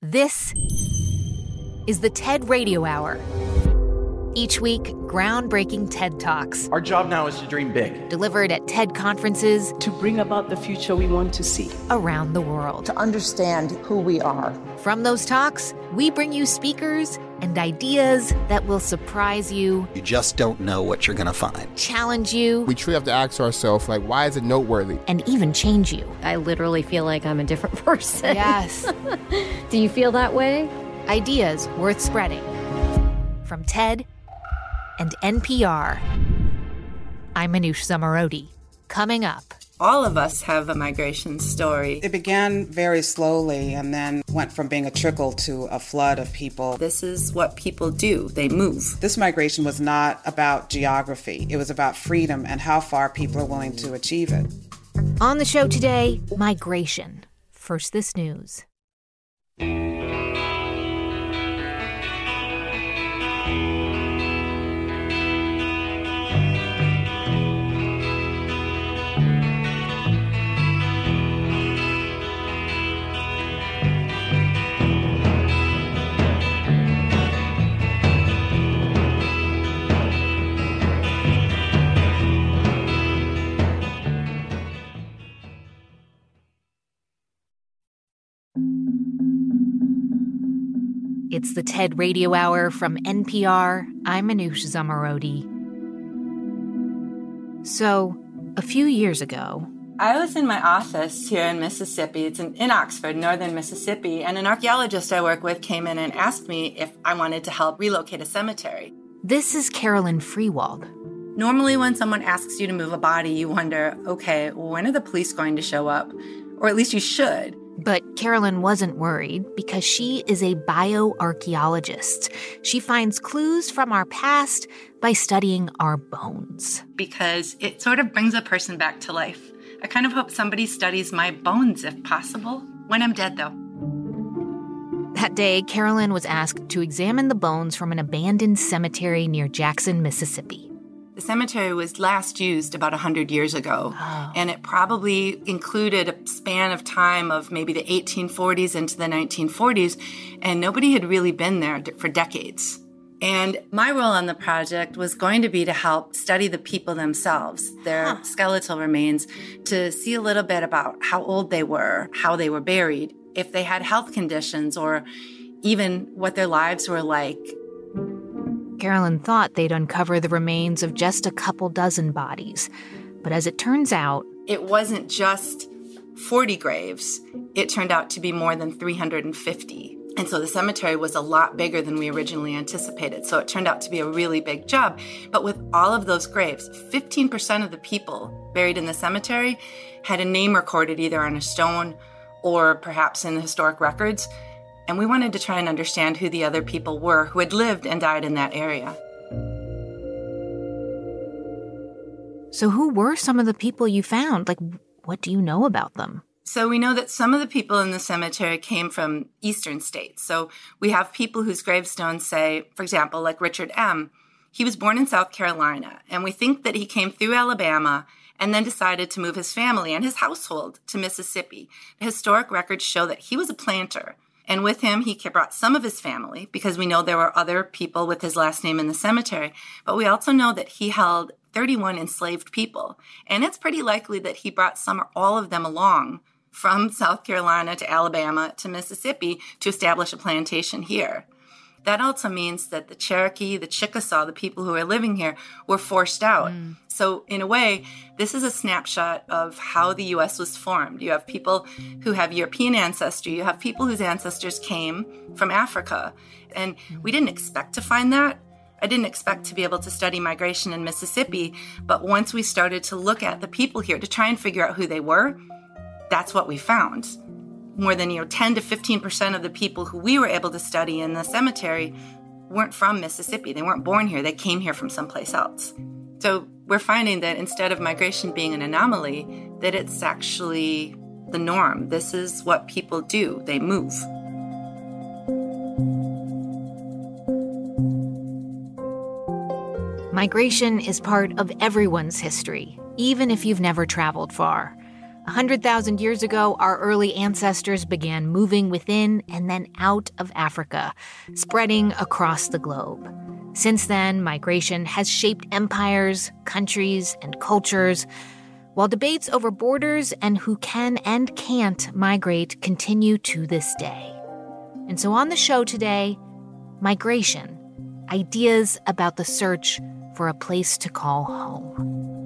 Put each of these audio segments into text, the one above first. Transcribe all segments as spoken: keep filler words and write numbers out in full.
This is the TED Radio Hour. Each week, groundbreaking TED Talks. Our job now is to dream big. Delivered at TED conferences. To bring about the future we want to see. Around the world. To understand who we are. From those talks, we bring you speakers and ideas that will surprise you. You just don't know what you're going to find. Challenge you. We truly have to ask ourselves, like, why is it noteworthy? And even change you. I literally feel like I'm a different person. Yes. Do you feel that way? Ideas worth spreading. From TED and N P R. I'm Manoush Zomorodi. Coming up. All of us have a migration story. It began very slowly and then went from being a trickle to a flood of people. This is what people do. They move. This migration was not about geography. It was about freedom and how far people are willing to achieve it. On the show today, migration. First, this news. It's the TED Radio Hour from N P R. I'm Manoush Zomorodi. So, a few years ago... I was in my office here in Mississippi. It's in, in Oxford, northern Mississippi, and an archaeologist I work with came in and asked me if I wanted to help relocate a cemetery. This is Carolyn Freewald. Normally when someone asks you to move a body, you wonder, okay, when are the police going to show up? Or at least you should. But Carolyn wasn't worried because she is a bioarchaeologist. She finds clues from our past by studying our bones. Because it sort of brings a person back to life. I kind of hope somebody studies my bones if possible. When I'm dead, though. That day, Carolyn was asked to examine the bones from an abandoned cemetery near Jackson, Mississippi. The cemetery was last used about one hundred years ago, oh. and it probably included a span of time of maybe the eighteen forties into the nineteen forties, and nobody had really been there for decades. And my role on the project was going to be to help study the people themselves, their huh. skeletal remains, to see a little bit about how old they were, how they were buried, if they had health conditions, or even what their lives were like. Carolyn thought they'd uncover the remains of just a couple dozen bodies. But as it turns out... It wasn't just forty graves. It turned out to be more than three hundred fifty. And so the cemetery was a lot bigger than we originally anticipated. So it turned out to be a really big job. But with all of those graves, fifteen percent of the people buried in the cemetery had a name recorded either on a stone or perhaps in the historic records. And we wanted to try and understand who the other people were who had lived and died in that area. So who were some of the people you found? Like, what do you know about them? So we know that some of the people in the cemetery came from eastern states. So we have people whose gravestones say, for example, like Richard M. He was born in South Carolina, and we think that he came through Alabama and then decided to move his family and his household to Mississippi. The historic records show that he was a planter. And with him, he brought some of his family, because we know there were other people with his last name in the cemetery. But we also know that he held thirty-one enslaved people. And it's pretty likely that he brought some or all of them along from South Carolina to Alabama to Mississippi to establish a plantation here. That also means that the Cherokee, the Chickasaw, the people who are living here, were forced out. Mm. So in a way, this is a snapshot of how the U S was formed. You have people who have European ancestry. You have people whose ancestors came from Africa. And we didn't expect to find that. I didn't expect to be able to study migration in Mississippi. But once we started to look at the people here to try and figure out who they were, that's what we found. More than, you know, ten to fifteen percent of the people who we were able to study in the cemetery weren't from Mississippi. They weren't born here. They came here from someplace else. So we're finding that instead of migration being an anomaly, that it's actually the norm. This is what people do. They move. Migration is part of everyone's history, even if you've never traveled far. one hundred thousand years ago, our early ancestors began moving within and then out of Africa, spreading across the globe. Since then, migration has shaped empires, countries, and cultures, while debates over borders and who can and can't migrate continue to this day. And so on the show today, migration, ideas about the search for a place to call home.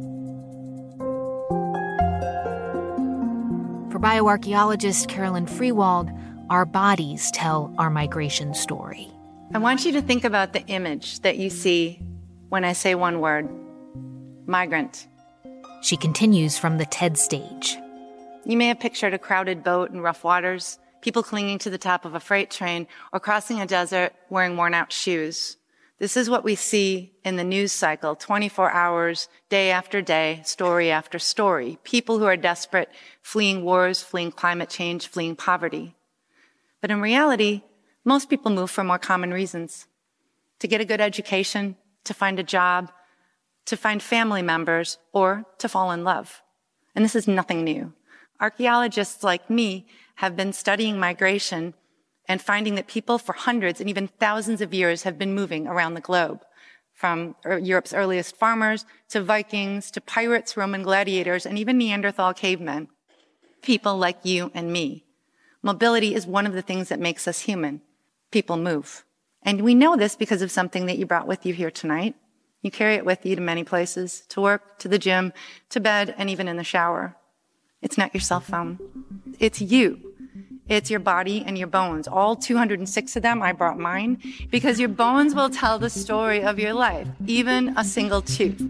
For bioarchaeologist Carolyn Friewald, our bodies tell our migration story. I want you to think about the image that you see when I say one word, migrant. She continues from the TED stage. You may have pictured a crowded boat in rough waters, people clinging to the top of a freight train, or crossing a desert wearing worn-out shoes. This is what we see in the news cycle, twenty-four hours, day after day, story after story. People who are desperate, fleeing wars, fleeing climate change, fleeing poverty. But in reality, most people move for more common reasons. To get a good education, to find a job, to find family members, or to fall in love. And this is nothing new. Archaeologists like me have been studying migration and finding that people for hundreds and even thousands of years have been moving around the globe, from Europe's earliest farmers to Vikings to pirates, Roman gladiators, and even Neanderthal cavemen. People like you and me. Mobility is one of the things that makes us human. People move. And we know this because of something that you brought with you here tonight. You carry it with you to many places, to work, to the gym, to bed, and even in the shower. It's not your cell phone. It's you. It's your body and your bones. All two hundred six of them, I brought mine, because your bones will tell the story of your life, even a single tooth.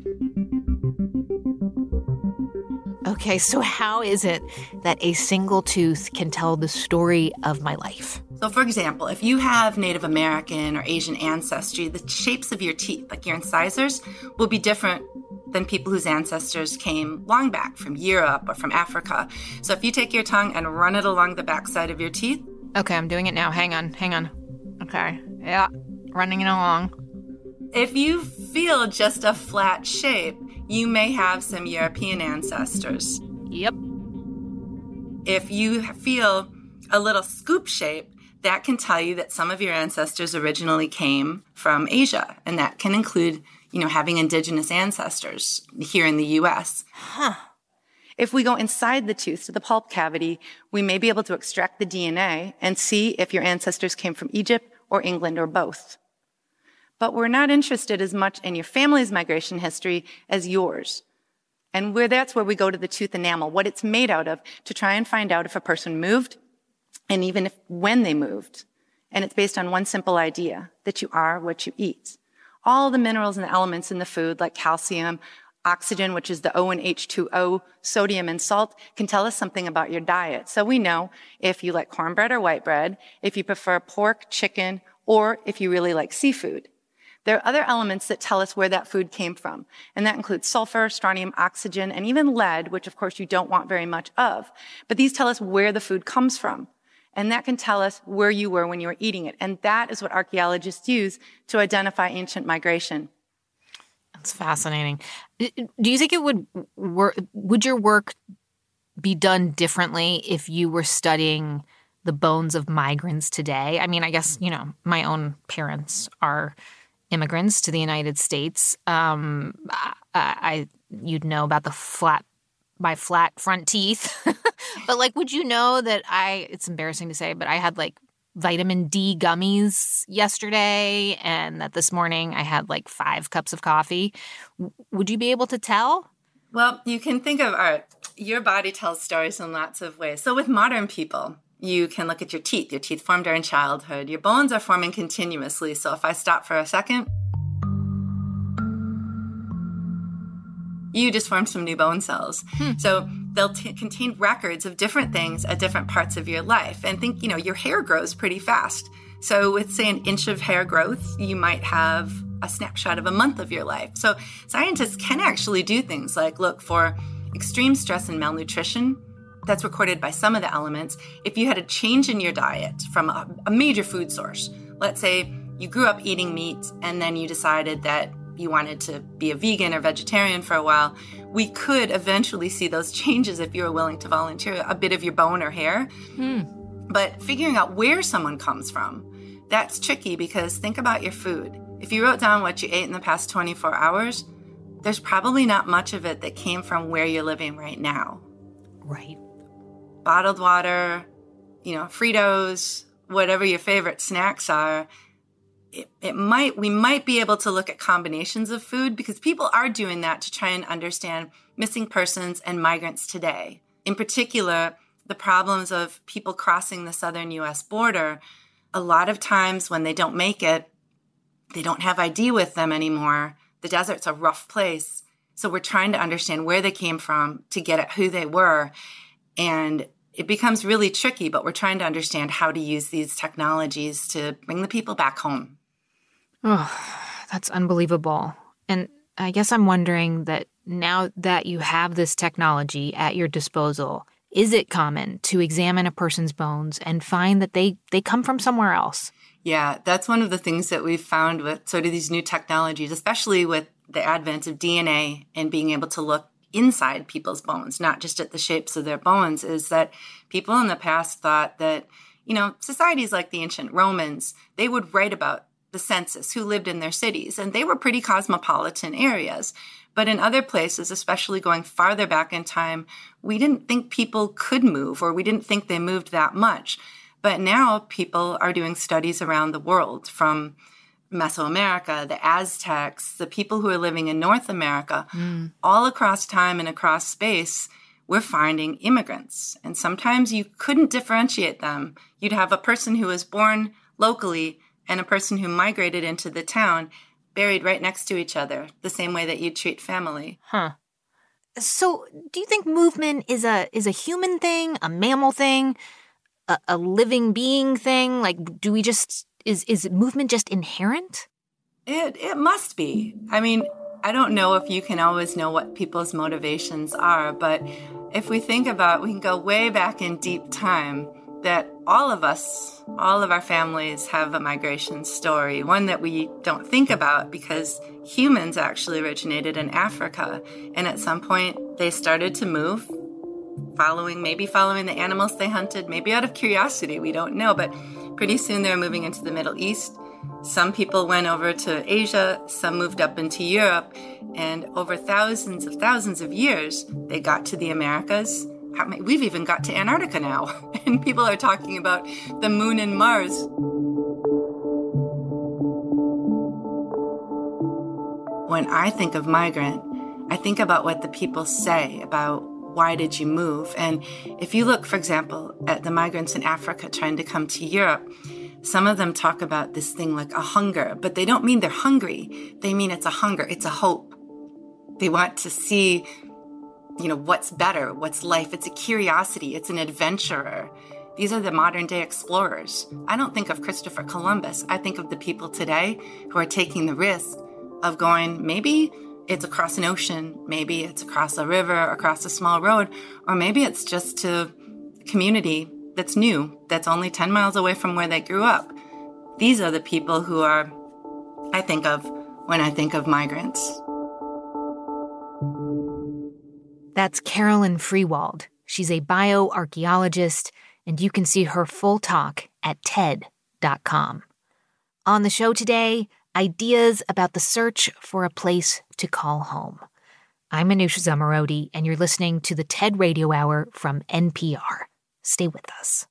Okay, so how is it that a single tooth can tell the story of my life? So for example, if you have Native American or Asian ancestry, the shapes of your teeth, like your incisors, will be different than people whose ancestors came long back from Europe or from Africa. So if you take your tongue and run it along the backside of your teeth. Okay, I'm doing it now. Hang on, hang on. Okay, yeah, running it along. If you feel just a flat shape, you may have some European ancestors. Yep. If you feel a little scoop shape, that can tell you that some of your ancestors originally came from Asia, and that can include, you know, having indigenous ancestors here in the U S. Huh. If we go inside the tooth to the pulp cavity, we may be able to extract the D N A and see if your ancestors came from Egypt or England or both. But we're not interested as much in your family's migration history as yours. And where that's where we go to the tooth enamel, what it's made out of, to try and find out if a person moved, and even if when they moved. And it's based on one simple idea, that you are what you eat. All the minerals and elements in the food, like calcium, oxygen, which is the O and H two O, sodium and salt, can tell us something about your diet. So we know if you like cornbread or white bread, if you prefer pork, chicken, or if you really like seafood. There are other elements that tell us where that food came from, and that includes sulfur, strontium, oxygen, and even lead, which of course you don't want very much of. But these tell us where the food comes from. And that can tell us where you were when you were eating it. And that is what archaeologists use to identify ancient migration. That's fascinating. Do you think it would work? Would your work be done differently if you were studying the bones of migrants today? I mean, I guess, you know, my own parents are immigrants to the United States. Um, I, I you'd know about the flat, my flat front teeth. But, like, would you know that I, it's embarrassing to say, but I had, like, vitamin D gummies yesterday, and that this morning I had, like, five cups of coffee? W- would you be able to tell? Well, you can think of art. Your body tells stories in lots of ways. So with modern people, you can look at your teeth. Your teeth formed during childhood. Your bones are forming continuously. So if I stop for a second, you just formed some new bone cells. Hmm. So they'll t- contain records of different things at different parts of your life. And think, you know, your hair grows pretty fast. So with, say, an inch of hair growth, you might have a snapshot of a month of your life. So scientists can actually do things like look for extreme stress and malnutrition. That's recorded by some of the elements. If you had a change in your diet from a, a major food source, let's say you grew up eating meat and then you decided that you wanted to be a vegan or vegetarian for a while, we could eventually see those changes if you were willing to volunteer a bit of your bone or hair. Hmm. But figuring out where someone comes from, that's tricky because think about your food. If you wrote down what you ate in the past twenty-four hours, there's probably not much of it that came from where you're living right now. Right. Bottled water, you know, Fritos, whatever your favorite snacks are, it, it might we might be able to look at combinations of food because people are doing that to try and understand missing persons and migrants today. In particular, the problems of people crossing the southern U S border. A lot of times when they don't make it, they don't have I D with them anymore. The desert's a rough place. So we're trying to understand where they came from to get at who they were. And it becomes really tricky, but we're trying to understand how to use these technologies to bring the people back home. Oh, that's unbelievable. And I guess I'm wondering that now that you have this technology at your disposal, is it common to examine a person's bones and find that they, they come from somewhere else? Yeah, that's one of the things that we've found with sort of these new technologies, especially with the advent of D N A and being able to look inside people's bones, not just at the shapes of their bones, is that people in the past thought that, you know, societies like the ancient Romans, they would write about the census, who lived in their cities, and they were pretty cosmopolitan areas. But in other places, especially going farther back in time, we didn't think people could move, or we didn't think they moved that much. But now people are doing studies around the world, from Mesoamerica, the Aztecs, the people who are living in North America, mm. all across time and across space, we're finding immigrants. And sometimes you couldn't differentiate them. You'd have a person who was born locally and a person who migrated into the town buried right next to each other, the same way that you treat family. Huh. So do you think movement is a is a human thing, a mammal thing, a, a living being thing? Like, do we just, is, is movement just inherent? It it must be. I mean, I don't know if you can always know what people's motivations are, but if we think about, we can go way back in deep time, that all of us, all of our families have a migration story, one that we don't think about because humans actually originated in Africa. And at some point they started to move, following, maybe following the animals they hunted, maybe out of curiosity, we don't know. But pretty soon they were moving into the Middle East. Some people went over to Asia, some moved up into Europe, and over thousands of thousands of years, they got to the Americas. We've even got to Antarctica now, and people are talking about the moon and Mars. When I think of migrant, I think about what the people say about why did you move? And if you look, for example, at the migrants in Africa trying to come to Europe, some of them talk about this thing like a hunger, but they don't mean they're hungry. They mean it's a hunger, it's a hope. They want to see, you know, what's better, what's life. It's a curiosity. It's an adventurer. These are the modern day explorers. I don't think of Christopher Columbus. I think of the people today who are taking the risk of going, maybe it's across an ocean, maybe it's across a river, across a small road, or maybe it's just to a community that's new, that's only ten miles away from where they grew up. These are the people who are, I think of when I think of migrants. That's Carolyn Friewald. She's a bioarchaeologist, and you can see her full talk at T E D dot com. On the show today, ideas about the search for a place to call home. I'm Anousheh Zomorodi, and you're listening to the TED Radio Hour from N P R. Stay with us.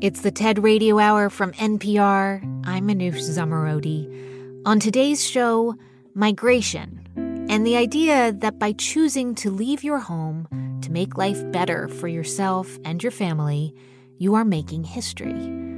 It's the TED Radio Hour from N P R. I'm Manoush Zomorodi. On today's show, migration, and the idea that by choosing to leave your home to make life better for yourself and your family, you are making history,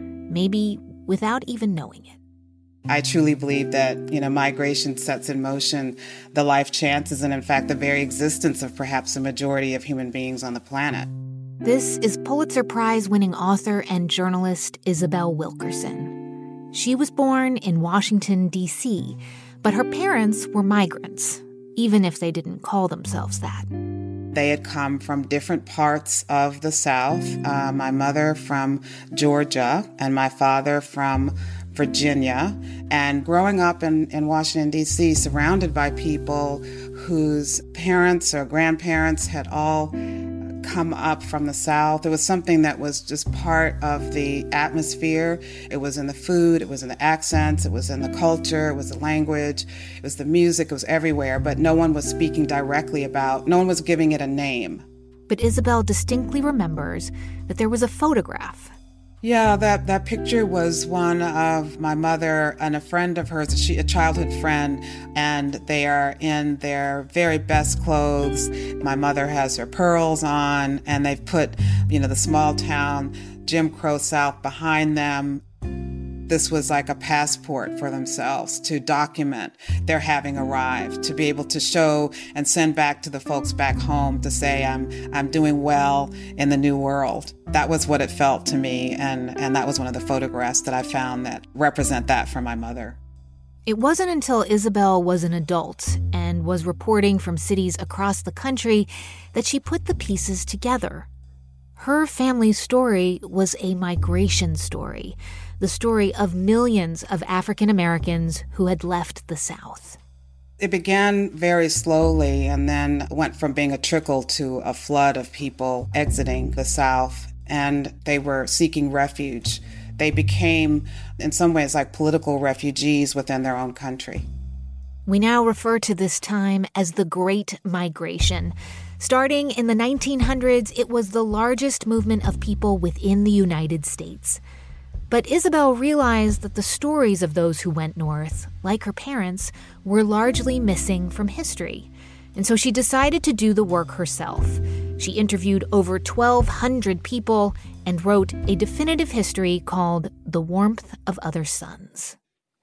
maybe without even knowing it. I truly believe that, you know, migration sets in motion the life chances and, in fact, the very existence of perhaps the majority of human beings on the planet. This is Pulitzer Prize-winning author and journalist Isabel Wilkerson. She was born in Washington, D C, but her parents were migrants, even if they didn't call themselves that. They had come from different parts of the South. Uh, my mother from Georgia and my father from Virginia. And growing up in, in Washington, D C, surrounded by people whose parents or grandparents had all come up from the South. It was something that was just part of the atmosphere. It was in the food, it was in the accents, it was in the culture, it was the language, it was the music, it was everywhere, but no one was speaking directly about, no one was giving it a name. But Isabel distinctly remembers that there was a photograph. Yeah, that, that picture was one of my mother and a friend of hers, she, a childhood friend, and they are in their very best clothes. My mother has her pearls on, and they've put, you know, the small town Jim Crow South behind them. This was like a passport for themselves to document their having arrived, to be able to show and send back to the folks back home to say, I'm I'm doing well in the new world. That was what it felt to me, and, and that was one of the photographs that I found that represent that for my mother. It wasn't until Isabel was an adult and was reporting from cities across the country that she put the pieces together. Her family's story was a migration story, the story of millions of African Americans who had left the South. It began very slowly and then went from being a trickle to a flood of people exiting the South, and they were seeking refuge. They became, in some ways, like political refugees within their own country. We now refer to this time as the Great Migration. Starting in the nineteen hundreds, it was the largest movement of people within the United States. But Isabel realized that the stories of those who went north, like her parents, were largely missing from history. And so she decided to do the work herself. She interviewed over twelve hundred people and wrote a definitive history called The Warmth of Other Suns.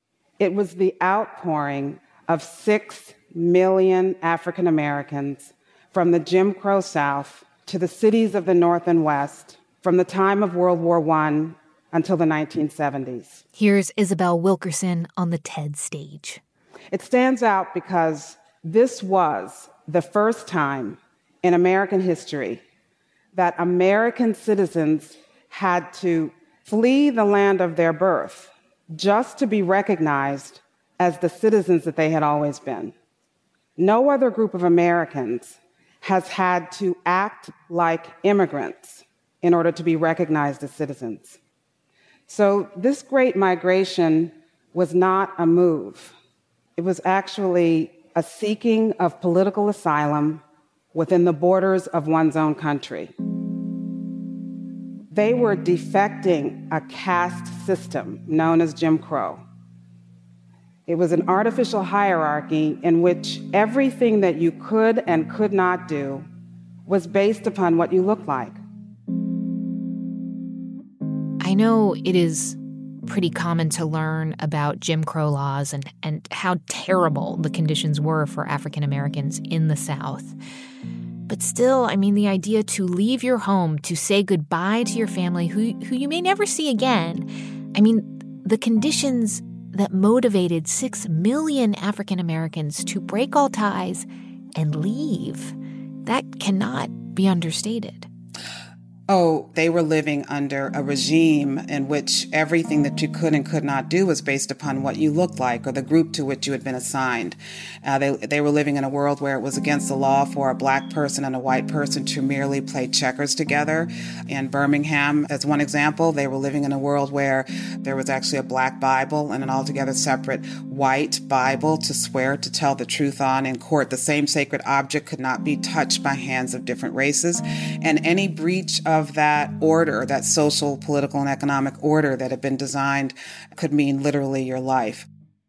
It was the outpouring of six million African Americans from the Jim Crow South to the cities of the North and West from the time of World War One until the nineteen seventies. Here's Isabel Wilkerson on the TED stage. It stands out because this was the first time in American history that American citizens had to flee the land of their birth just to be recognized as the citizens that they had always been. No other group of Americans has had to act like immigrants in order to be recognized as citizens. So this great migration was not a move. It was actually a seeking of political asylum within the borders of one's own country. They were defecting a caste system known as Jim Crow. It was an artificial hierarchy in which everything that you could and could not do was based upon what you looked like. I know it is pretty common to learn about Jim Crow laws and, and how terrible the conditions were for African Americans in the South. But still, I mean, the idea to leave your home, to say goodbye to your family, who who you may never see again, I mean, the conditions that motivated six million African Americans to break all ties and leave, that cannot be understated. Oh, they were living under a regime in which everything that you could and could not do was based upon what you looked like or the group to which you had been assigned. Uh, they, they were living in a world where it was against the law for a black person and a white person to merely play checkers together. In Birmingham, as one example, they were living in a world where there was actually a black Bible and an altogether separate white Bible to swear to tell the truth on in court. The same sacred object could not be touched by hands of different races, and any breach of of that order, that social, political, and economic order that had been designed could mean literally your life.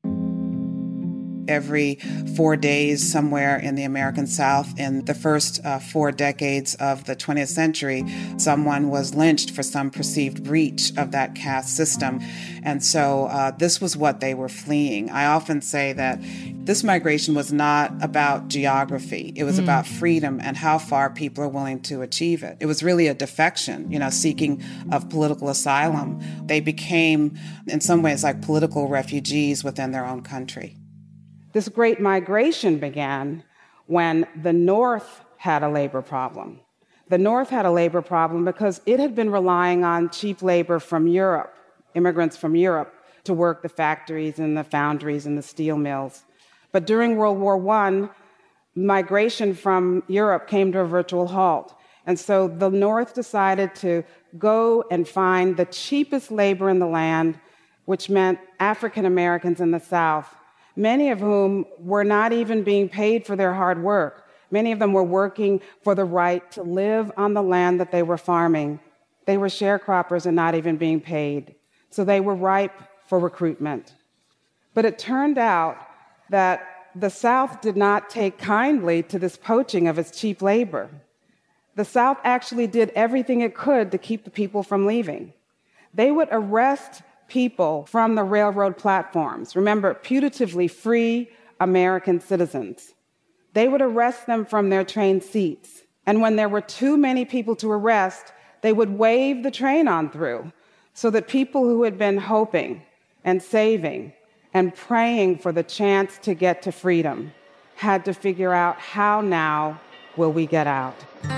Every four days somewhere in the American South in the first uh, four decades of the twentieth century, someone was lynched for some perceived breach of that caste system. And so uh, this was what they were fleeing. I often say that this migration was not about geography. It was mm. about freedom and how far people are willing to achieve it. It was really a defection, you know, seeking of political asylum. They became, in some ways, like political refugees within their own country. This great migration began when the North had a labor problem. The North had a labor problem because it had been relying on cheap labor from Europe, immigrants from Europe, to work the factories and the foundries and the steel mills. But during World War One, migration from Europe came to a virtual halt. And so the North decided to go and find the cheapest labor in the land, which meant African Americans in the South, many of whom were not even being paid for their hard work. Many of them were working for the right to live on the land that they were farming. They were sharecroppers and not even being paid. So they were ripe for recruitment. But it turned out that the South did not take kindly to this poaching of its cheap labor. The South actually did everything it could to keep the people from leaving. They would arrest people from the railroad platforms. Remember, putatively free American citizens. They would arrest them from their train seats. And when there were too many people to arrest, they would wave the train on through so that people who had been hoping and saving and praying for the chance to get to freedom had to figure out, how now will we get out?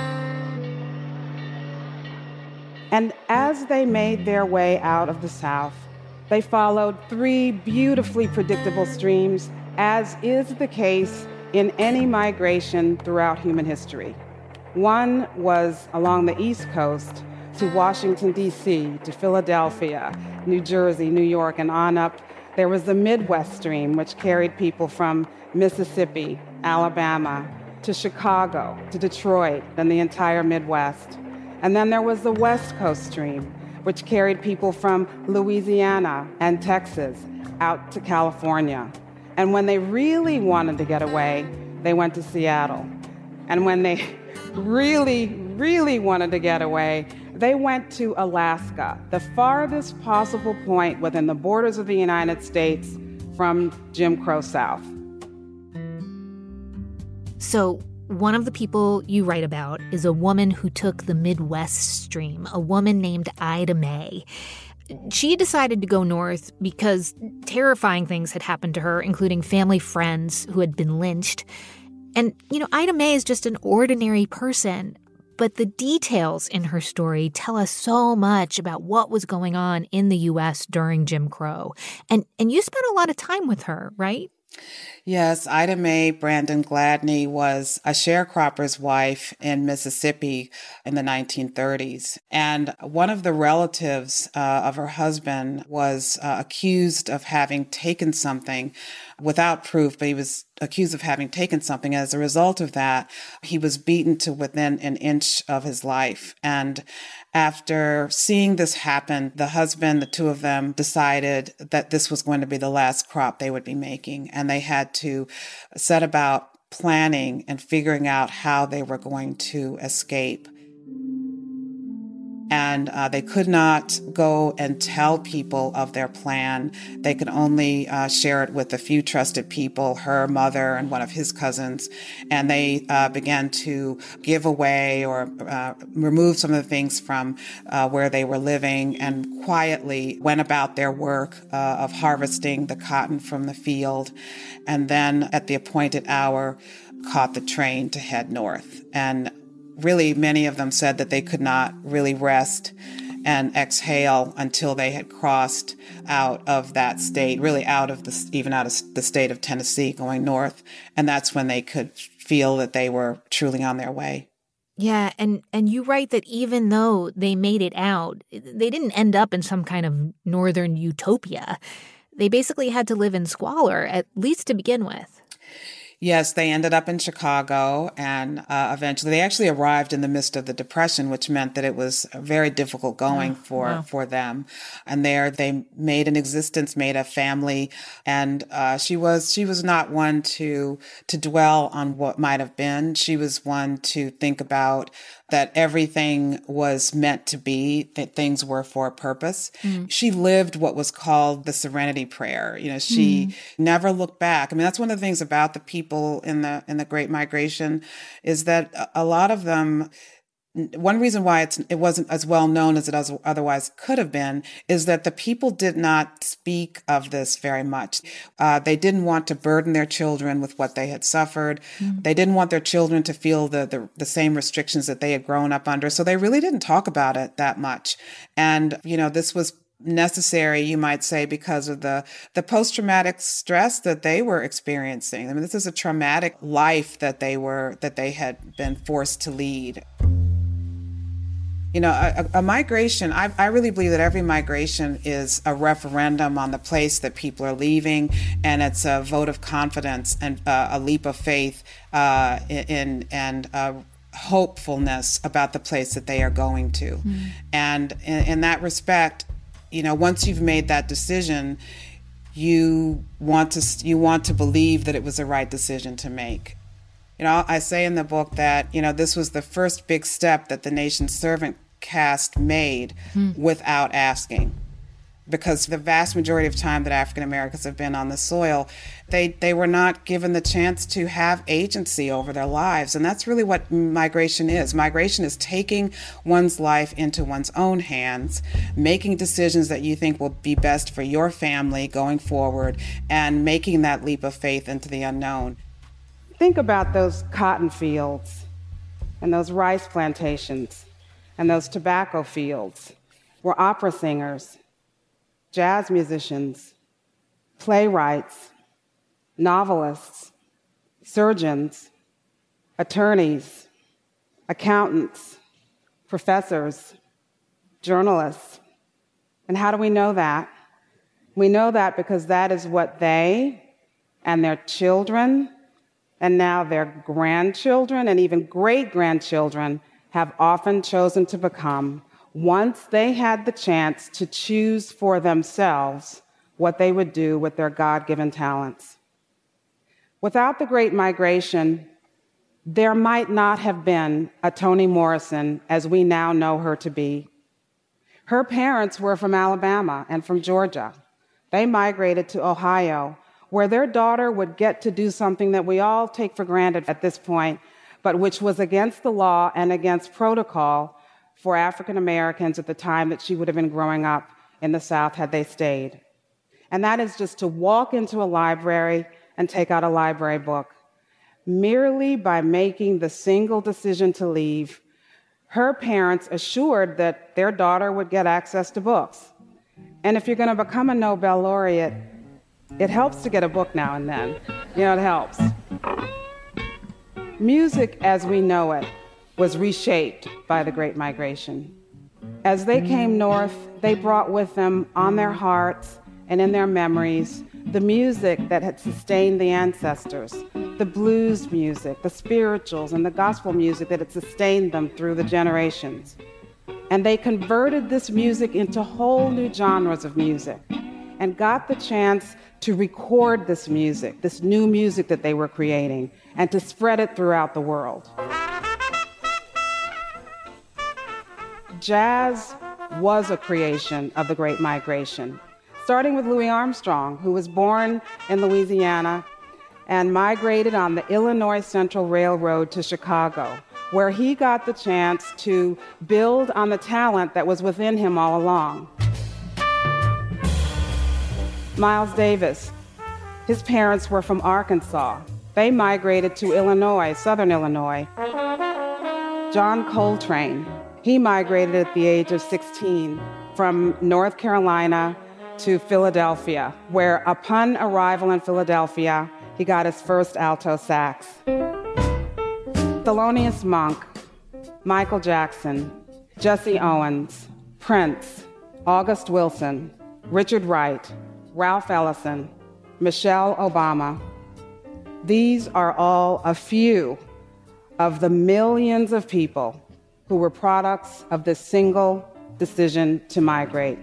And as they made their way out of the South, they followed three beautifully predictable streams, as is the case in any migration throughout human history. One was along the East Coast to Washington, D C, to Philadelphia, New Jersey, New York, and on up. There was the Midwest stream, which carried people from Mississippi, Alabama, to Chicago, to Detroit, and the entire Midwest. And then there was the West Coast stream, which carried people from Louisiana and Texas out to California. And when they really wanted to get away, they went to Seattle. And when they really, really wanted to get away, they went to Alaska, the farthest possible point within the borders of the United States from Jim Crow South. So, one of the people you write about is a woman who took the Midwest stream, a woman named Ida May. She decided to go north because terrifying things had happened to her, including family friends who had been lynched. And, you know, Ida May is just an ordinary person, but the details in her story tell us so much about what was going on in the U S during Jim Crow. And and you spent a lot of time with her, right? Yes, Ida Mae Brandon Gladney was a sharecropper's wife in Mississippi in the nineteen thirties. And one of the relatives uh, of her husband was uh, accused of having taken something without proof, but he was accused of having taken something. As a result of that, he was beaten to within an inch of his life. And after seeing this happen, the husband, the two of them, decided that this was going to be the last crop they would be making. And they had to set about planning and figuring out how they were going to escape. And uh, they could not go and tell people of their plan. They could only uh, share it with a few trusted people, her mother and one of his cousins. And they uh, began to give away or uh, remove some of the things from uh, where they were living, and quietly went about their work uh, of harvesting the cotton from the field. And then at the appointed hour, caught the train to head north. And really, many of them said that they could not really rest and exhale until they had crossed out of that state, really out of the, even out of the state of Tennessee, going north. And that's when they could feel that they were truly on their way. Yeah, and, and you write that even though they made it out, they didn't end up in some kind of northern utopia. They basically had to live in squalor, at least to begin with. Yes, they ended up in Chicago, and uh, eventually they actually arrived in the midst of the Depression, which meant that it was very difficult going oh, for, wow. for them. And there they made an existence, made a family, and uh, she was she was not one to to dwell on what might have been. She was one to think about that everything was meant to be, that things were for a purpose. Mm. She lived what was called the Serenity Prayer. You know, she mm. never looked back. I mean, that's one of the things about the people in the in the Great Migration is that a lot of them, one reason why it's, it wasn't as well known as it otherwise could have been is that the people did not speak of this very much. Uh, they didn't want to burden their children with what they had suffered. Mm. They didn't want their children to feel the, the the same restrictions that they had grown up under. So they really didn't talk about it that much. And, you know, this was necessary, you might say, because of the, the post-traumatic stress that they were experiencing. I mean, this is a traumatic life that they were, that they had been forced to lead. You know, a, a migration, I, I really believe that every migration is a referendum on the place that people are leaving, and it's a vote of confidence and uh, a leap of faith uh, in and uh, hopefulness about the place that they are going to. Mm. And in, in that respect, you know, once you've made that decision, you want to you want to believe that it was the right decision to make. You know, I say in the book that, you know, this was the first big step that the nation's servant caste made mm. without asking. Because the vast majority of time that African Americans have been on the soil, they, they were not given the chance to have agency over their lives. And that's really what migration is. Migration is taking one's life into one's own hands, making decisions that you think will be best for your family going forward, and making that leap of faith into the unknown. Think about those cotton fields and those rice plantations and those tobacco fields where opera singers, jazz musicians, playwrights, novelists, surgeons, attorneys, accountants, professors, journalists. And how do we know that? We know that because that is what they and their children and now their grandchildren and even great-grandchildren have often chosen to become once they had the chance to choose for themselves what they would do with their God-given talents. Without the Great Migration, there might not have been a Toni Morrison as we now know her to be. Her parents were from Alabama and from Georgia. They migrated to Ohio, where their daughter would get to do something that we all take for granted at this point, but which was against the law and against protocol for African Americans at the time that she would have been growing up in the South had they stayed. And that is just to walk into a library and take out a library book. Merely by making the single decision to leave, her parents assured that their daughter would get access to books. And if you're going to become a Nobel laureate, it helps to get a book now and then. You know, it helps. Music as we know it was reshaped by the Great Migration. As they came north, they brought with them on their hearts and in their memories the music that had sustained the ancestors, the blues music, the spirituals, and the gospel music that had sustained them through the generations. And they converted this music into whole new genres of music and got the chance to record this music, this new music that they were creating, and to spread it throughout the world. Jazz was a creation of the Great Migration, starting with Louis Armstrong, who was born in Louisiana and migrated on the Illinois Central Railroad to Chicago, where he got the chance to build on the talent that was within him all along. Miles Davis, his parents were from Arkansas. They migrated to Illinois, Southern Illinois. John Coltrane, he migrated at the age of sixteen from North Carolina to Philadelphia, where upon arrival in Philadelphia, he got his first alto sax. Thelonious Monk, Michael Jackson, Jesse Owens, Prince, August Wilson, Richard Wright, Ralph Ellison, Michelle Obama. These are all a few of the millions of people who were products of this single decision to migrate.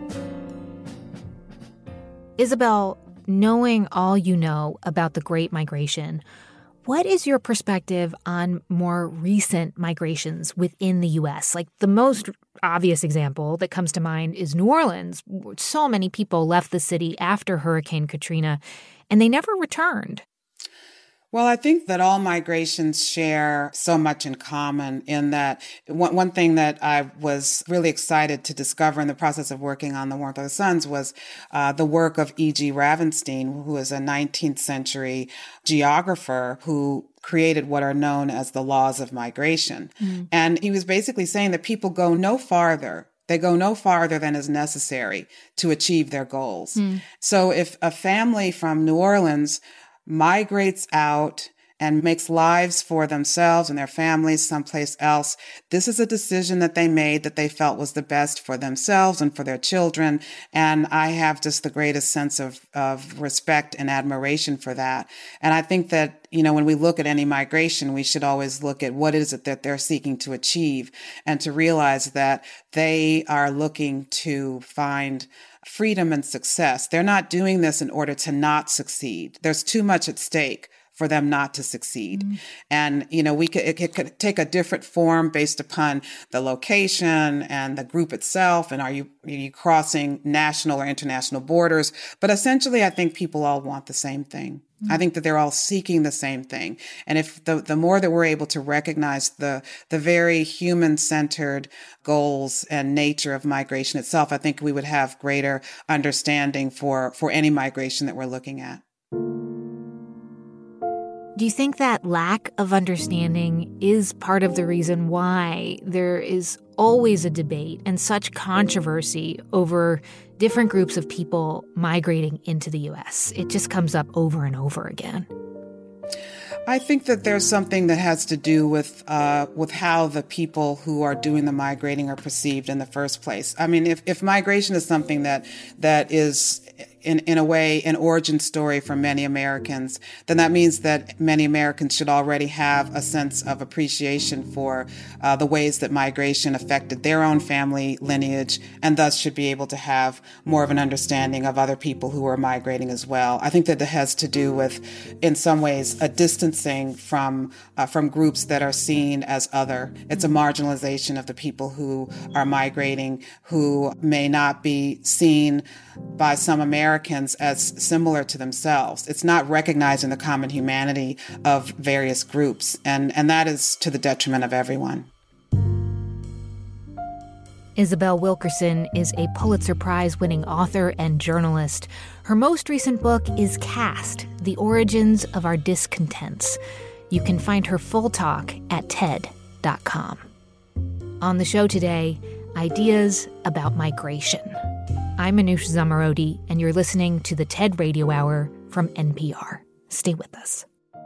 Isabel, knowing all you know about the Great Migration, what is your perspective on more recent migrations within the U S? Like, the most obvious example that comes to mind is New Orleans. So many people left the city after Hurricane Katrina, and they never returned. Well, I think that all migrations share so much in common in that one, one thing that I was really excited to discover in the process of working on The Warmth of the Suns was uh, the work of E G Ravenstein, who is a nineteenth century geographer who created what are known as the laws of migration. Mm. And he was basically saying that people go no farther They go no farther than is necessary to achieve their goals. Mm. So if a family from New Orleans migrates out and makes lives for themselves and their families someplace else, this is a decision that they made that they felt was the best for themselves and for their children. And I have just the greatest sense of, of respect and admiration for that. And I think that, you know, when we look at any migration, we should always look at what is it that they're seeking to achieve and to realize that they are looking to find freedom and success. They're not doing this in order to not succeed. There's too much at stake for them not to succeed. Mm-hmm. And, you know, we could, it, it could take a different form based upon the location and the group itself. And are you, are you crossing national or international borders? But essentially, I think people all want the same thing. Mm-hmm. I think that they're all seeking the same thing. And if the, the more that we're able to recognize the, the very human-centered goals and nature of migration itself, I think we would have greater understanding for, for any migration that we're looking at. Do you think that lack of understanding is part of the reason why there is always a debate and such controversy over different groups of people migrating into the U S? It just comes up over and over again. I think that there's something that has to do with uh, with how the people who are doing the migrating are perceived in the first place. I mean, if, if migration is something that that is in, in a way an origin story for many Americans, then that means that many Americans should already have a sense of appreciation for uh, the ways that migration affected their own family lineage, and thus should be able to have more of an understanding of other people who are migrating as well. I think that that has to do with, in some ways, a distancing from uh, from groups that are seen as other. It's a marginalization of the people who are migrating, who may not be seen by some Americans as similar to themselves. It's not recognizing the common humanity of various groups, and, and that is to the detriment of everyone. Isabel Wilkerson is a Pulitzer Prize-winning author and journalist. Her most recent book is Caste: The Origins of Our Discontents. You can find her full talk at T E D dot com. On the show today, ideas about migration. I'm Manoush Zomorodi, and you're listening to the TED Radio Hour from N P R. Stay with us.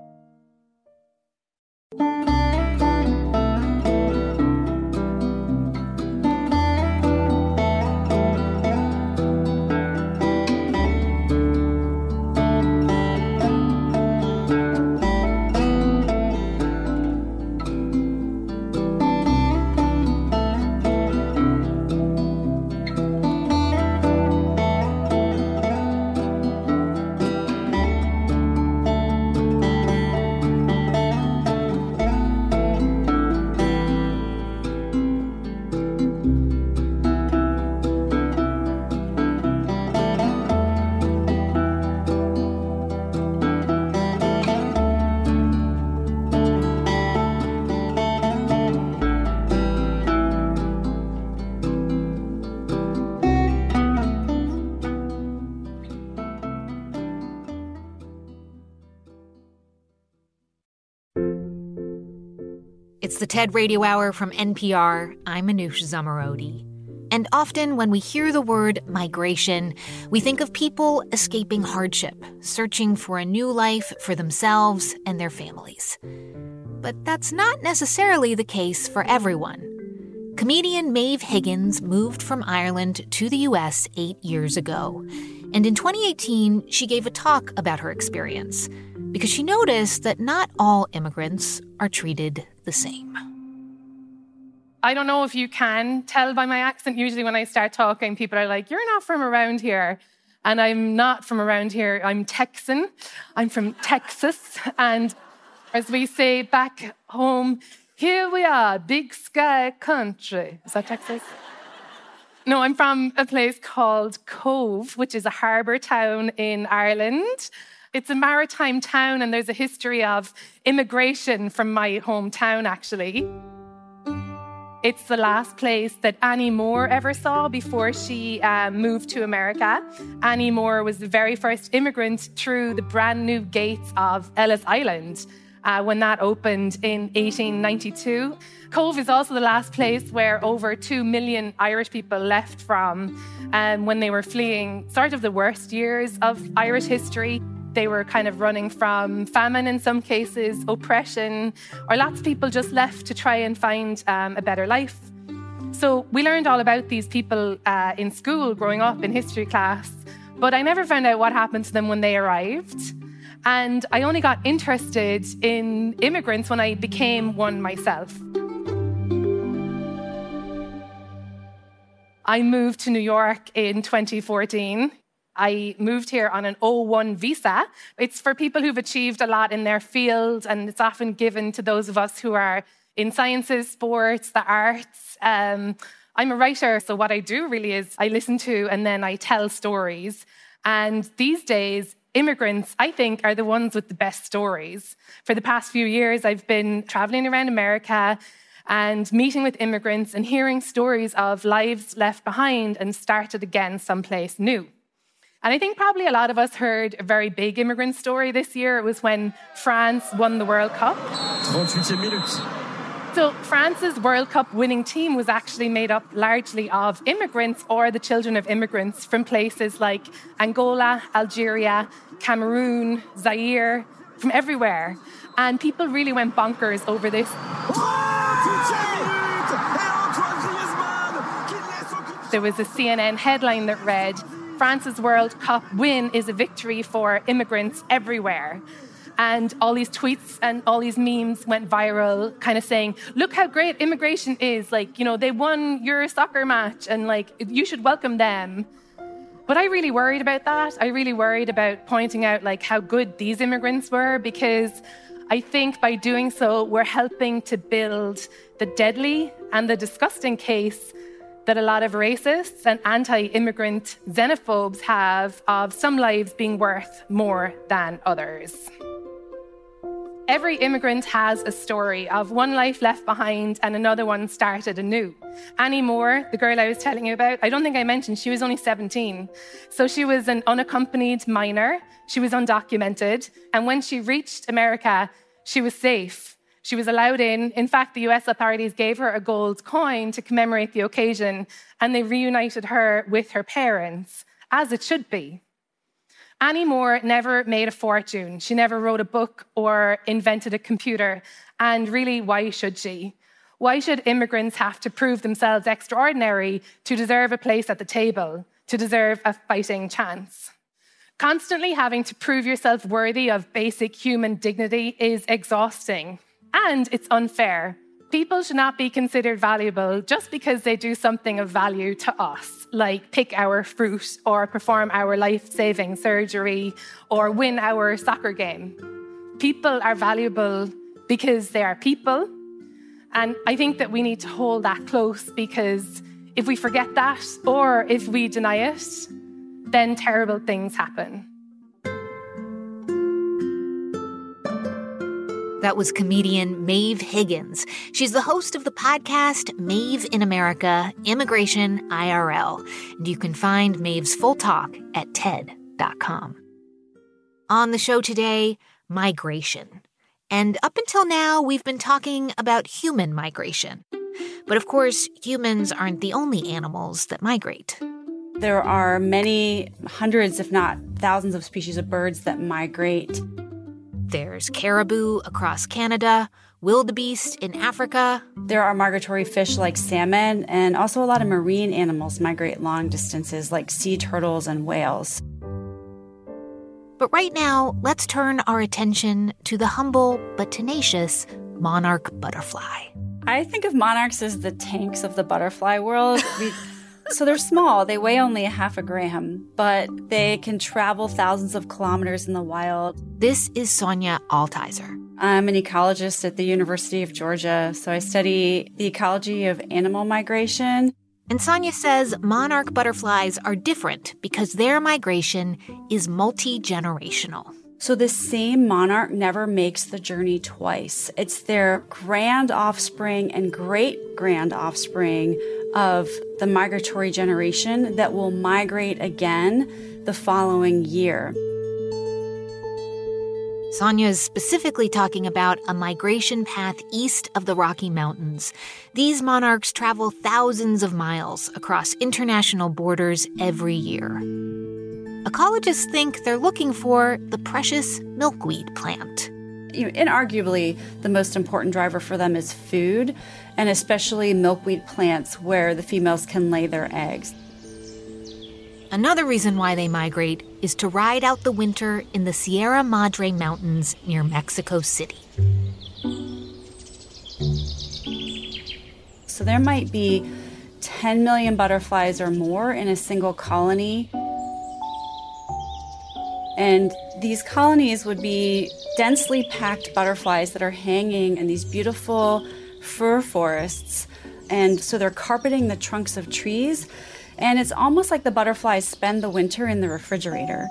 It's the TED Radio Hour from N P R. I'm Manoush Zomorodi. And often when we hear the word migration, we think of people escaping hardship, searching for a new life for themselves and their families. But that's not necessarily the case for everyone. Comedian Maeve Higgins moved from Ireland to the U S eight years ago. And in twenty eighteen, she gave a talk about her experience. because she noticed that not all immigrants are treated the same. I don't know if you can tell by my accent. Usually when I start talking, people are like, you're not from around here. And I'm not from around here. I'm Texan. I'm from Texas. And as we say back home, here we are, big sky country. Is that Texas? No, I'm from a place called Cove, which is a harbour town in Ireland. It's a maritime town, and there's a history of immigration from my hometown, actually. It's the last place that Annie Moore ever saw before she uh, moved to America. Annie Moore was the very first immigrant through the brand new gates of Ellis Island uh, when that opened in eighteen ninety-two. Cove is also the last place where over two million Irish people left from um, when they were fleeing sort of the worst years of Irish history. They were kind of running from famine in some cases, oppression, or lots of people just left to try and find um, a better life. So we learned all about these people uh, in school growing up in history class, but I never found out what happened to them when they arrived. And I only got interested in immigrants when I became one myself. I moved to New York in twenty fourteen. I moved here on an O one visa. It's for people who've achieved a lot in their field, and it's often given to those of us who are in sciences, sports, the arts. Um, I'm a writer, so what I do really is I listen to and then I tell stories. And these days, immigrants, I think, are the ones with the best stories. For the past few years, I've been traveling around America and meeting with immigrants and hearing stories of lives left behind and started again someplace new. And I think probably a lot of us heard a very big immigrant story this year. It was when France won the World Cup. thirty-eight minutes. So France's World Cup winning team was actually made up largely of immigrants or the children of immigrants from places like Angola, Algeria, Cameroon, Zaire, from everywhere. And people really went bonkers over this. There was a C N N headline that read, France's World Cup win is a victory for immigrants everywhere. And all these tweets and all these memes went viral, kind of saying, look how great immigration is. Like, you know, they won your soccer match and like, you should welcome them. But I really worried about that. I really worried about pointing out like how good these immigrants were, because I think by doing so, we're helping to build the deadly and the disgusting case that a lot of racists and anti-immigrant xenophobes have of some lives being worth more than others. Every immigrant has a story of one life left behind and another one started anew. Annie Moore, the girl I was telling you about, I don't think I mentioned, she was only seventeen. So she was an unaccompanied minor, she was undocumented, and when she reached America, she was safe. She was allowed in. In fact, the U S authorities gave her a gold coin to commemorate the occasion, and they reunited her with her parents, as it should be. Annie Moore never made a fortune. She never wrote a book or invented a computer. And really, why should she? Why should immigrants have to prove themselves extraordinary to deserve a place at the table, to deserve a fighting chance? Constantly having to prove yourself worthy of basic human dignity is exhausting. And it's unfair. People should not be considered valuable just because they do something of value to us, like pick our fruit or perform our life-saving surgery or win our soccer game. People are valuable because they are people. And I think that we need to hold that close, because if we forget that or if we deny it, then terrible things happen. That was comedian Maeve Higgins. She's the host of the podcast Maeve in America, Immigration I R L. And you can find Maeve's full talk at T E D dot com. On the show today, migration. And up until now, we've been talking about human migration. But of course, humans aren't the only animals that migrate. There are many hundreds, if not thousands, of species of birds that migrate. There's caribou across Canada, wildebeest in Africa. There are migratory fish like salmon, and also a lot of marine animals migrate long distances like sea turtles and whales. But right now, let's turn our attention to the humble but tenacious monarch butterfly. I think of monarchs as the tanks of the butterfly world. We, so they're small. They weigh only a half a gram, but they can travel thousands of kilometers in the wild. This is Sonia Altizer. I'm an ecologist at the University of Georgia, so I study the ecology of animal migration. And Sonia says monarch butterflies are different because their migration is multi-generational. So the same monarch never makes the journey twice. It's their grand offspring and great-grand offspring of the migratory generation that will migrate again the following year. Sonia is specifically talking about a migration path east of the Rocky Mountains. These monarchs travel thousands of miles across international borders every year. Ecologists think they're looking for the precious milkweed plant. Inarguably, the most important driver for them is food, and especially milkweed plants where the females can lay their eggs. Another reason why they migrate is to ride out the winter in the Sierra Madre Mountains near Mexico City. So there might be ten million butterflies or more in a single colony. And these colonies would be densely packed butterflies that are hanging in these beautiful fir forests. And so they're carpeting the trunks of trees. And it's almost like the butterflies spend the winter in the refrigerator.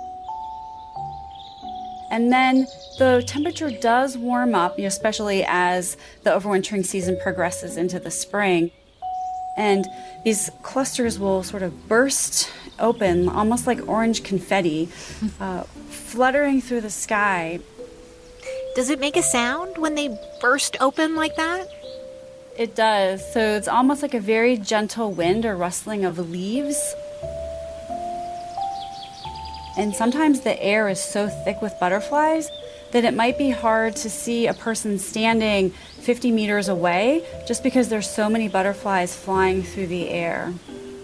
And then the temperature does warm up, especially as the overwintering season progresses into the spring. And these clusters will sort of burst open, almost like orange confetti, uh, fluttering through the sky. Does it make a sound when they burst open like that? It does. So it's almost like a very gentle wind or rustling of leaves. And sometimes the air is so thick with butterflies that it might be hard to see a person standing fifty meters away just because there's so many butterflies flying through the air.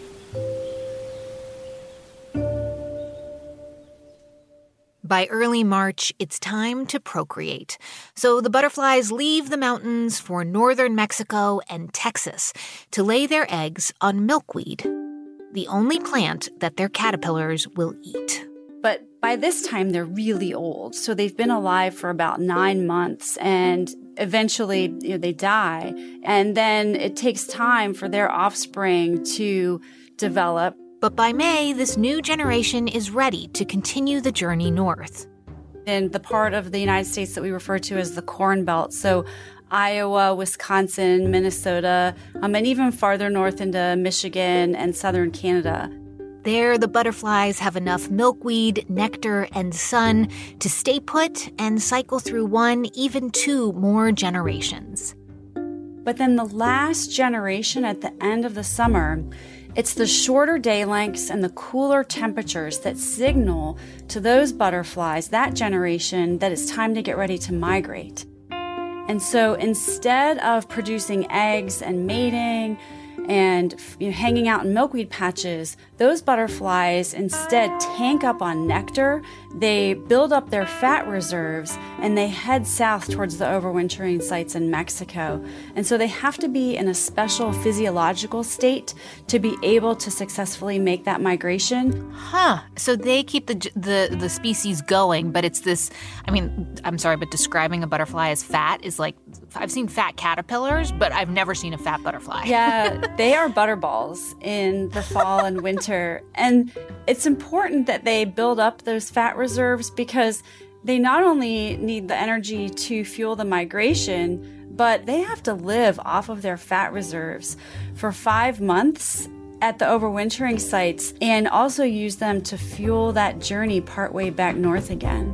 By early March, it's time to procreate. So the butterflies leave the mountains for northern Mexico and Texas to lay their eggs on milkweed, the only plant that their caterpillars will eat. But by this time, they're really old. So they've been alive for about nine months, and eventually you know, they die. And then it takes time for their offspring to develop. But by May, this new generation is ready to continue the journey north. In the part of the United States that we refer to as the Corn Belt, so Iowa, Wisconsin, Minnesota, um, and even farther north into Michigan and southern Canada. There, the butterflies have enough milkweed, nectar, and sun to stay put and cycle through one, even two more generations. But then the last generation at the end of the summer, it's the shorter day lengths and the cooler temperatures that signal to those butterflies, that generation, that it's time to get ready to migrate. And so instead of producing eggs and mating and you know, hanging out in milkweed patches, those butterflies instead tank up on nectar, they build up their fat reserves, and they head south towards the overwintering sites in Mexico. And so they have to be in a special physiological state to be able to successfully make that migration. Huh. So they keep the the the species going, but it's this, I mean, I'm sorry, but describing a butterfly as fat is like, I've seen fat caterpillars, but I've never seen a fat butterfly. Yeah, they are butterballs in the fall and winter. And it's important that they build up those fat reserves because they not only need the energy to fuel the migration, but they have to live off of their fat reserves for five months at the overwintering sites and also use them to fuel that journey partway back north again.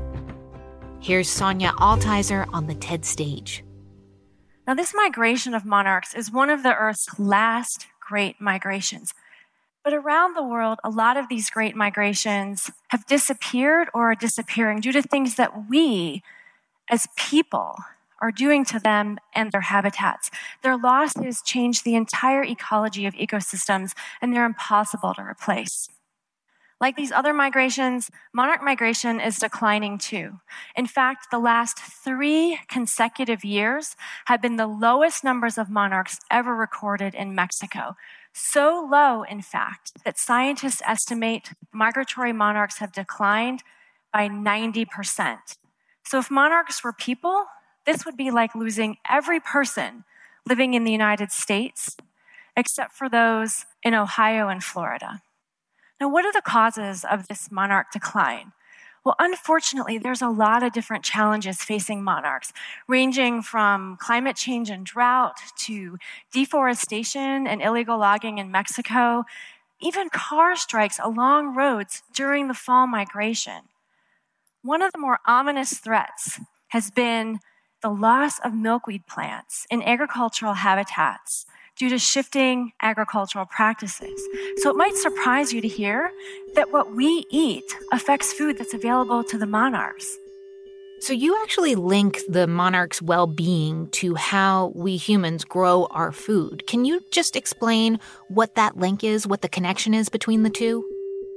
Here's Sonia Altizer on the TED stage. Now, this migration of monarchs is one of the Earth's last great migrations. But around the world, a lot of these great migrations have disappeared or are disappearing due to things that we, as people, are doing to them and their habitats. Their losses change the entire ecology of ecosystems, and they're impossible to replace. Like these other migrations, monarch migration is declining too. In fact, the last three consecutive years have been the lowest numbers of monarchs ever recorded in Mexico. So low, in fact, that scientists estimate migratory monarchs have declined by ninety percent. So if monarchs were people, this would be like losing every person living in the United States, except for those in Ohio and Florida. Now, what are the causes of this monarch decline? Well, unfortunately, there's a lot of different challenges facing monarchs, ranging from climate change and drought to deforestation and illegal logging in Mexico, even car strikes along roads during the fall migration. One of the more ominous threats has been the loss of milkweed plants in agricultural habitats due to shifting agricultural practices. So it might surprise you to hear that what we eat affects food that's available to the monarchs. So you actually link the monarch's well-being to how we humans grow our food. Can you just explain what that link is, what the connection is between the two?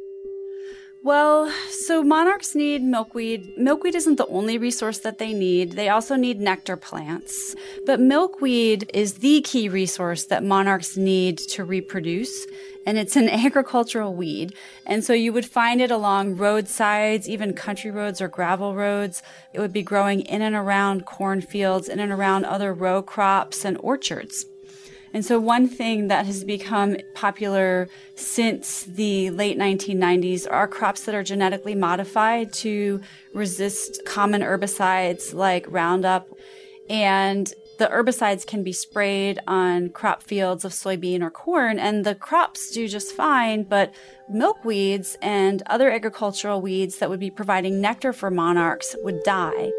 Well, so monarchs need milkweed. Milkweed isn't the only resource that they need. They also need nectar plants. But milkweed is the key resource that monarchs need to reproduce, and it's an agricultural weed. And so you would find it along roadsides, even country roads or gravel roads. It would be growing in and around cornfields, in and around other row crops and orchards. And so one thing that has become popular since the late nineteen nineties are crops that are genetically modified to resist common herbicides like Roundup. And the herbicides can be sprayed on crop fields of soybean or corn, and the crops do just fine, but milkweeds and other agricultural weeds that would be providing nectar for monarchs would die.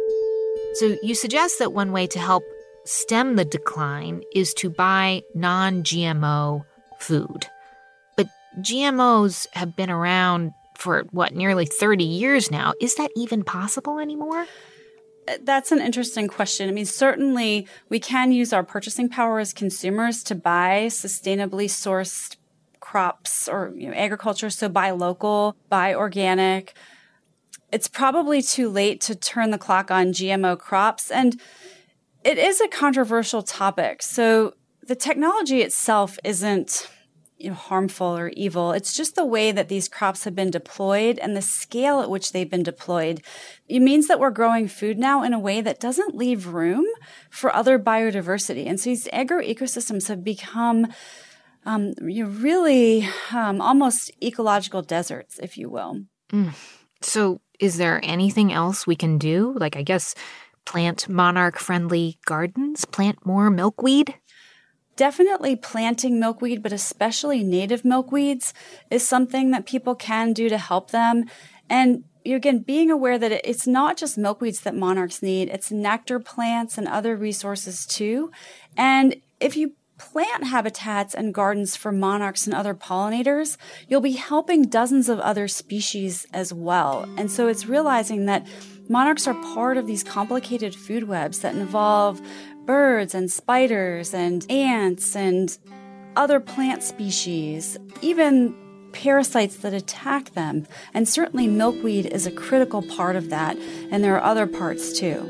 So you suggest that one way to help stem the decline is to buy non-G M O food. But G M Os have been around for, what, nearly thirty years now. Is that even possible anymore? That's an interesting question. I mean, certainly we can use our purchasing power as consumers to buy sustainably sourced crops or, you know, agriculture. So buy local, buy organic. It's probably too late to turn the clock on G M O crops. And it is a controversial topic. So the technology itself isn't, you know, harmful or evil. It's just the way that these crops have been deployed and the scale at which they've been deployed. It means that we're growing food now in a way that doesn't leave room for other biodiversity. And so these agro-ecosystems have become um, you know, really um, almost ecological deserts, if you will. Mm. So is there anything else we can do? Like, I guess, plant monarch-friendly gardens? Plant more milkweed? Definitely planting milkweed, but especially native milkweeds, is something that people can do to help them. And again, being aware that it's not just milkweeds that monarchs need, it's nectar plants and other resources too. And if you plant habitats and gardens for monarchs and other pollinators, you'll be helping dozens of other species as well. And so it's realizing that monarchs are part of these complicated food webs that involve birds and spiders and ants and other plant species, even parasites that attack them. And certainly milkweed is a critical part of that, and there are other parts too.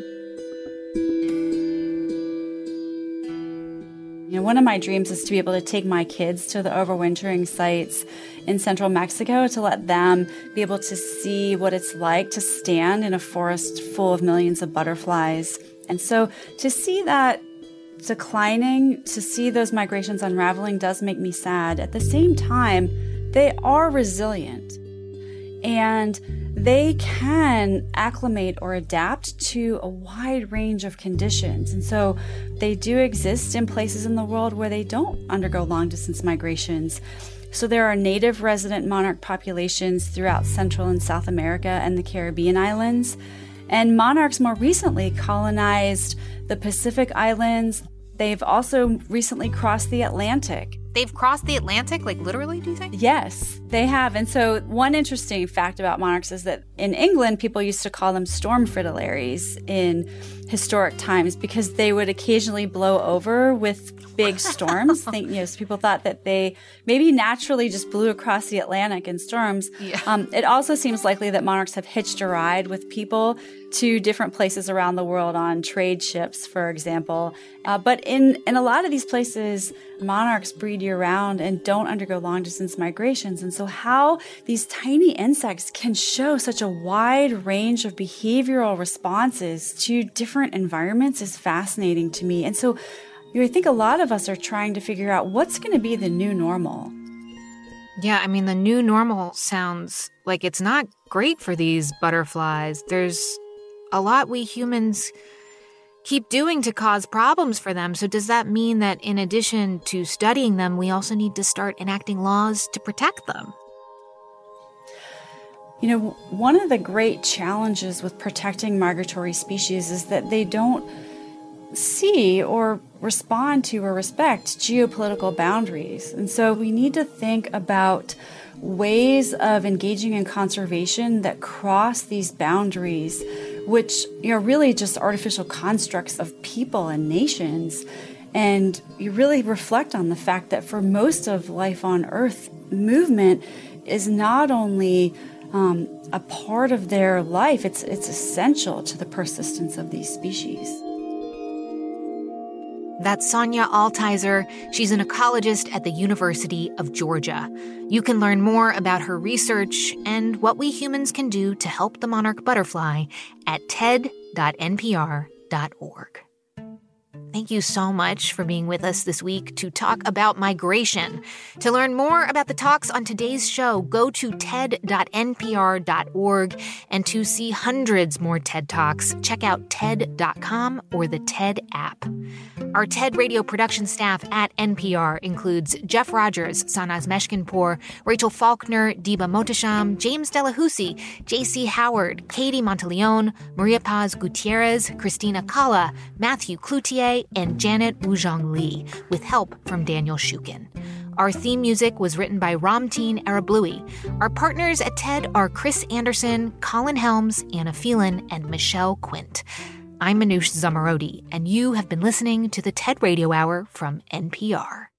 You know, one of my dreams is to be able to take my kids to the overwintering sites in central Mexico to let them be able to see what it's like to stand in a forest full of millions of butterflies. And so to see that declining, to see those migrations unraveling does make me sad. At the same time, they are resilient and they can acclimate or adapt to a wide range of conditions. And so they do exist in places in the world where they don't undergo long-distance migrations. So there are native resident monarch populations throughout Central and South America and the Caribbean islands. And monarchs more recently colonized the Pacific Islands. They've also recently crossed the Atlantic. they've crossed the Atlantic, like literally, do you think? Yes, they have. And so one interesting fact about monarchs is that in England, people used to call them storm fritillaries in historic times because they would occasionally blow over with big storms. Think, you know, so people thought that they maybe naturally just blew across the Atlantic in storms. Yeah. Um, it also seems likely that monarchs have hitched a ride with people to different places around the world on trade ships, for example. Uh, but in, in a lot of these places, monarchs breed year-round and don't undergo long-distance migrations. And so how these tiny insects can show such a wide range of behavioral responses to different environments is fascinating to me. And so you know, I think a lot of us are trying to figure out what's going to be the new normal. Yeah, I mean, the new normal sounds like it's not great for these butterflies. There's a lot we humans keep doing to cause problems for them. So does that mean that in addition to studying them, we also need to start enacting laws to protect them? You know, one of the great challenges with protecting migratory species is that they don't see or respond to or respect geopolitical boundaries. And so we need to think about ways of engaging in conservation that cross these boundaries, which you know, are really just artificial constructs of people and nations. And you really reflect on the fact that for most of life on Earth, movement is not only um, a part of their life, it's, it's essential to the persistence of these species. That's Sonia Altizer. She's an ecologist at the University of Georgia. You can learn more about her research and what we humans can do to help the monarch butterfly at ted dot n p r dot org. Thank you so much for being with us this week to talk about migration. To learn more about the talks on today's show, go to ted dot n p r dot org. And to see hundreds more TED Talks, check out ted dot com or the TED app. Our TED Radio production staff at N P R includes Jeff Rogers, Sanaz Meshkinpour, Rachel Faulkner, Diba Mohtasham, James Delahousie, J C Howard, Katie Monteleone, Maria Paz Gutierrez, Christina Kalla, Matthew Cloutier, and Janet Woo-Jong Lee, with help from Daniel Shukin. Our theme music was written by Ramteen Arablouei. Our partners at TED are Chris Anderson, Colin Helms, Anna Phelan, and Michelle Quint. I'm Manoush Zomorodi, and you have been listening to the TED Radio Hour from N P R.